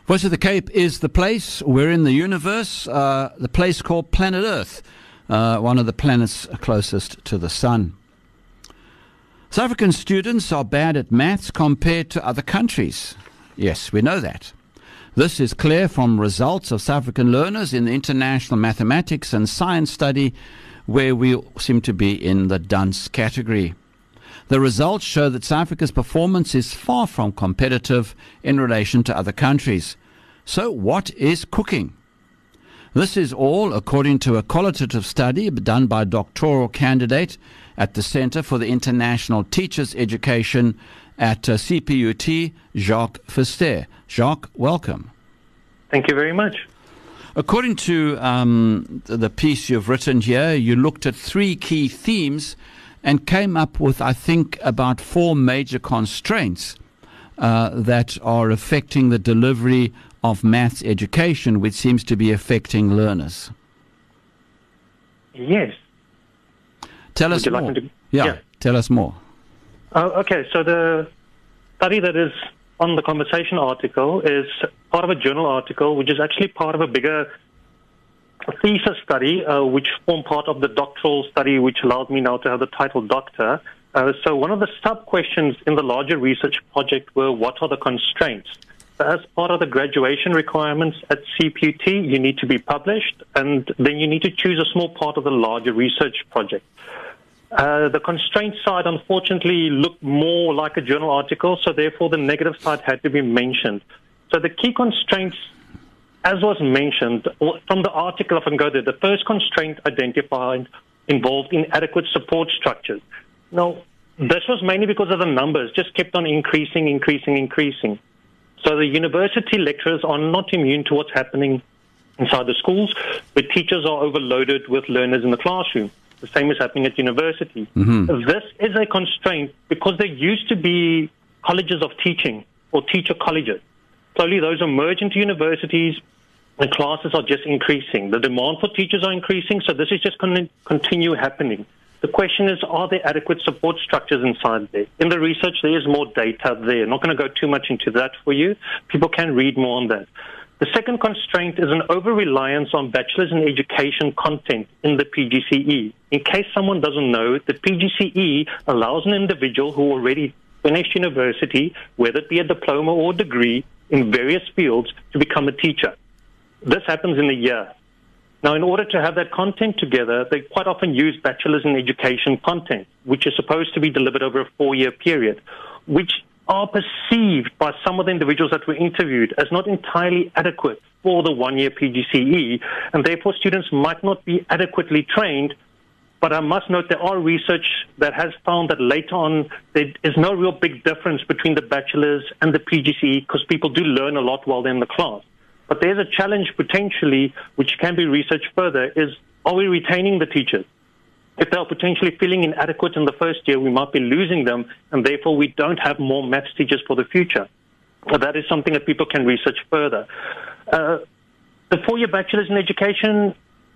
Voice of the Cape is the place. We're in the universe, the place called Planet Earth, one of the planets closest to the sun. South African students are bad at maths compared to other countries. Yes, we know that. This is clear from results of South African learners in the International Mathematics and Science Study, where we seem to be in the dunce category. The results show that South Africa's performance is far from competitive in relation to other countries. So what is cooking? This is all according to a qualitative study done by a doctoral candidate at the Centre for the International Teachers' Education at CPUT, Jacques Verster. Jacques, welcome. Thank you very much. According to the piece you've written here, you looked at 3 key themes and came up with, I think, about 4 major constraints that are affecting the delivery of maths education, which seems to be affecting learners. Yes. Tell us more. Yeah, tell us more. Okay, so the study that is on the conversation article is part of a journal article, which is actually part of a bigger thesis study, which formed part of the doctoral study, which allowed me now to have the title doctor. So one of the sub-questions in the larger research project were, what are the constraints? So as part of the graduation requirements at CPUT, you need to be published, and then you need to choose a small part of the larger research project. The constraint side, unfortunately, looked more like a journal article, so therefore the negative side had to be mentioned. So the key constraints, as was mentioned, from the article, if I can go there, the first constraint identified involved inadequate support structures. Now, this was mainly because of the numbers, just kept on increasing. So the university lecturers are not immune to what's happening inside the schools, where teachers are overloaded with learners in the classroom. The same is happening at university. Mm-hmm. This is a constraint because there used to be colleges of teaching or teacher colleges. Slowly those are merged into universities, and classes are just increasing. The demand for teachers are increasing, so this is just going to continue happening. The question is, are there adequate support structures inside there? In the research, there is more data there. I'm not going to go too much into that for you. People can read more on that. The second constraint is an over-reliance on bachelor's in education content in the PGCE. In case someone doesn't know, the PGCE allows an individual who already finished university, whether it be a diploma or degree, in various fields, to become a teacher. This happens in a year. Now, in order to have that content together, they quite often use bachelor's in education content, which is supposed to be delivered over a 4-year period, which are perceived by some of the individuals that were interviewed as not entirely adequate for the 1-year PGCE, and therefore students might not be adequately trained. But I must note there are research that has found that later on there is no real big difference between the bachelor's and the PGCE because people do learn a lot while they're in the class. But there's a challenge potentially, which can be researched further, is are we retaining the teachers? If they are potentially feeling inadequate in the first year, we might be losing them, and therefore we don't have more maths teachers for the future. That is something that people can research further. The 4-year bachelor's in education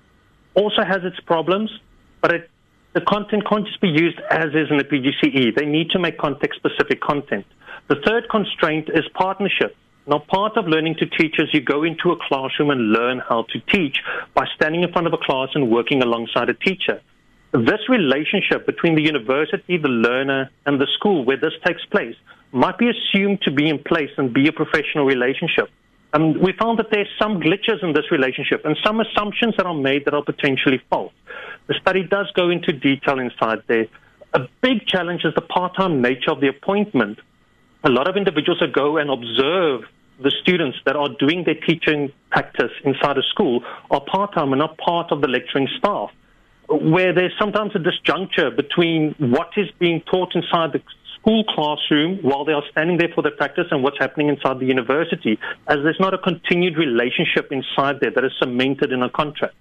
also has its problems, but the content can't just be used as is in the PGCE. They need to make context-specific content. The third constraint is partnership. Now, part of learning to teach is you go into a classroom and learn how to teach by standing in front of a class and working alongside a teacher. This relationship between the university, the learner, and the school where this takes place might be assumed to be in place and be a professional relationship. And we found that there's some glitches in this relationship and some assumptions that are made that are potentially false. The study does go into detail inside there. A big challenge is the part-time nature of the appointment. A lot of individuals that go and observe the students that are doing their teaching practice inside a school are part-time and not part of the lecturing staff, where there's sometimes a disjuncture between what is being taught inside the school classroom while they are standing there for their practice and what's happening inside the university, as there's not a continued relationship inside there that is cemented in a contract.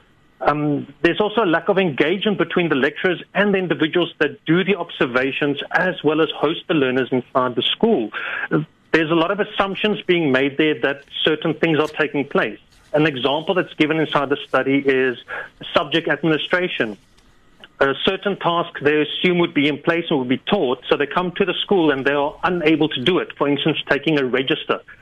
There's also a lack of engagement between the lecturers and the individuals that do the observations as well as host the learners inside the school. There's a lot of assumptions being made there that certain things are taking place. An example that's given inside the study is subject administration. Certain tasks they assume would be in place and would be taught, so they come to the school and they are unable to do it. For instance, taking a register.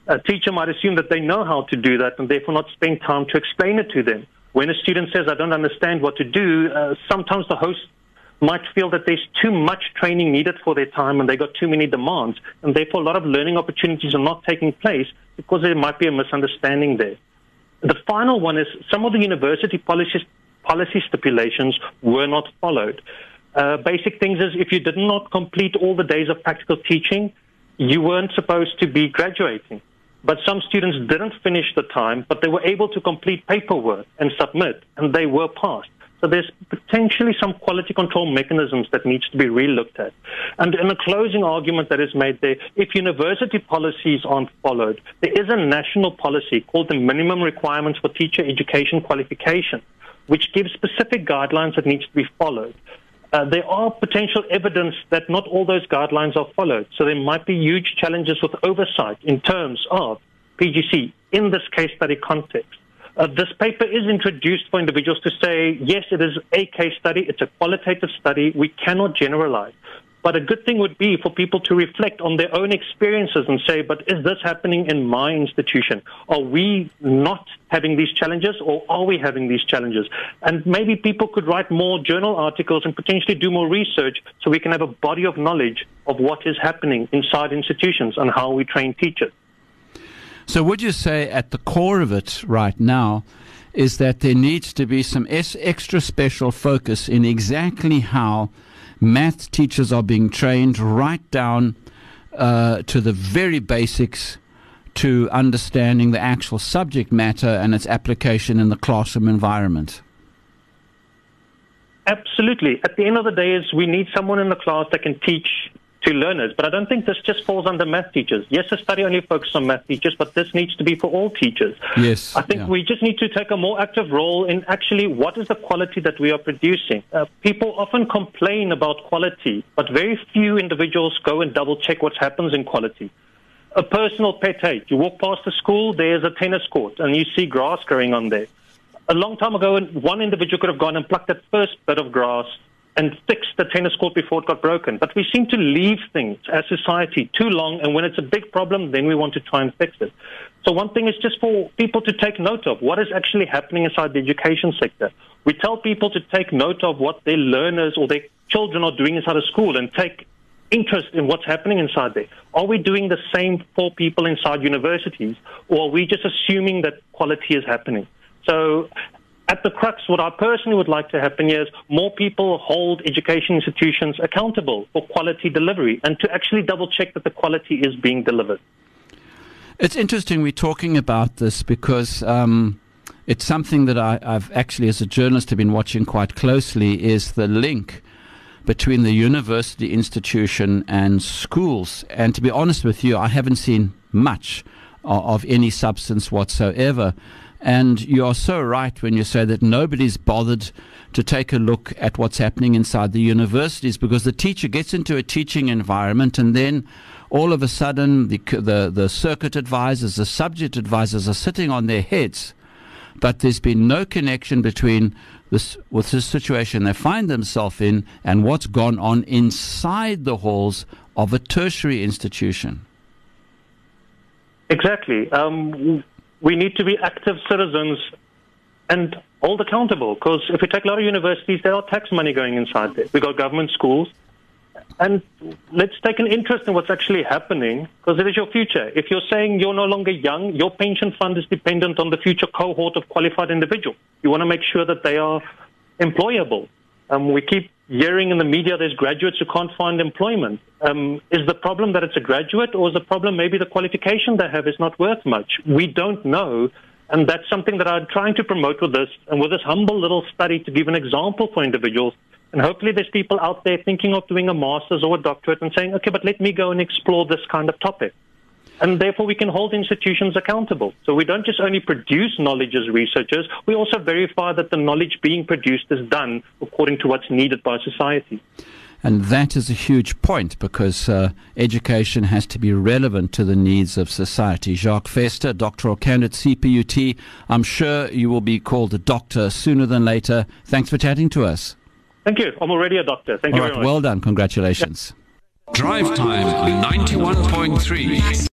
A teacher might assume that they know how to do that and therefore not spend time to explain it to them. When a student says, I don't understand what to do, sometimes the host might feel that there's too much training needed for their time and they got too many demands, and therefore a lot of learning opportunities are not taking place because there might be a misunderstanding there. The final one is some of the university policy stipulations were not followed. Basic things is if you did not complete all the days of practical teaching, you weren't supposed to be graduating. But some students didn't finish the time, but they were able to complete paperwork and submit, and they were passed. So there's potentially some quality control mechanisms that needs to be re-looked at. And in a closing argument that is made there, if university policies aren't followed, there is a national policy called the Minimum Requirements for Teacher Education Qualification, which gives specific guidelines that needs to be followed. There are potential evidence that not all those guidelines are followed. So there might be huge challenges with oversight in terms of PGC in this case study context. This paper is introduced for individuals to say, yes, it is a case study. It's a qualitative study. We cannot generalize. But a good thing would be for people to reflect on their own experiences and say, but is this happening in my institution? Are we not having these challenges, or are we having these challenges? And maybe people could write more journal articles and potentially do more research so we can have a body of knowledge of what is happening inside institutions and how we train teachers. So would you say at the core of it right now is that there needs to be some extra special focus in exactly how math teachers are being trained right down to the very basics, to understanding the actual subject matter and its application in the classroom environment? Absolutely. At the end of the day, is we need someone in the class that can teach to learners. But I don't think this just falls under math teachers. Yes, the study only focuses on math teachers, but this needs to be for all teachers. Yes. I think we just need to take a more active role in actually what is the quality that we are producing. People often complain about quality, but very few individuals go and double check what happens in quality. A personal pet hate. You walk past the school, there's a tennis court, and you see grass growing on there. A long time ago, one individual could have gone and plucked that first bit of grass and fixed the tennis court before it got broken. But we seem to leave things as society too long, and when it's a big problem, then we want to try and fix it. So one thing is just for people to take note of what is actually happening inside the education sector. We tell people to take note of what their learners or their children are doing inside of school and take interest in what's happening inside there. Are we doing the same for people inside universities, or are we just assuming that quality is happening? So at the crux, what I personally would like to happen here is more people hold education institutions accountable for quality delivery and to actually double check that the quality is being delivered. It's interesting we're talking about this because it's something that I've actually, as a journalist, have been watching quite closely, is the link between the university institution and schools. And to be honest with you, I haven't seen much of any substance whatsoever. And you are so right when you say that nobody's bothered to take a look at what's happening inside the universities, because the teacher gets into a teaching environment and then all of a sudden the circuit advisors, the subject advisors are sitting on their heads. But there's been no connection between this, with the situation they find themselves in, and what's gone on inside the halls of a tertiary institution. Exactly. We need to be active citizens and hold accountable, because if we take a lot of universities, there are tax money going inside there. We've got government schools. And let's take an interest in what's actually happening, because it is your future. If you're saying you're no longer young, your pension fund is dependent on the future cohort of qualified individuals. You want to make sure that they are employable. We keep hearing in the media there's graduates who can't find employment. Is the problem that it's a graduate, or is the problem maybe the qualification they have is not worth much? We don't know, and that's something that I'm trying to promote with this, and with this humble little study to give an example for individuals. And hopefully there's people out there thinking of doing a master's or a doctorate and saying, okay, but let me go and explore this kind of topic. And therefore we can hold institutions accountable. So we don't just only produce knowledge as researchers, we also verify that the knowledge being produced is done according to what's needed by society. And that is a huge point, because education has to be relevant to the needs of society. Jacques Vester, doctoral candidate, CPUT. I'm sure you will be called a doctor sooner than later. Thanks for chatting to us. Thank you. I'm already a doctor. Thank you very much. Well done. Congratulations. Drive Time 91.3.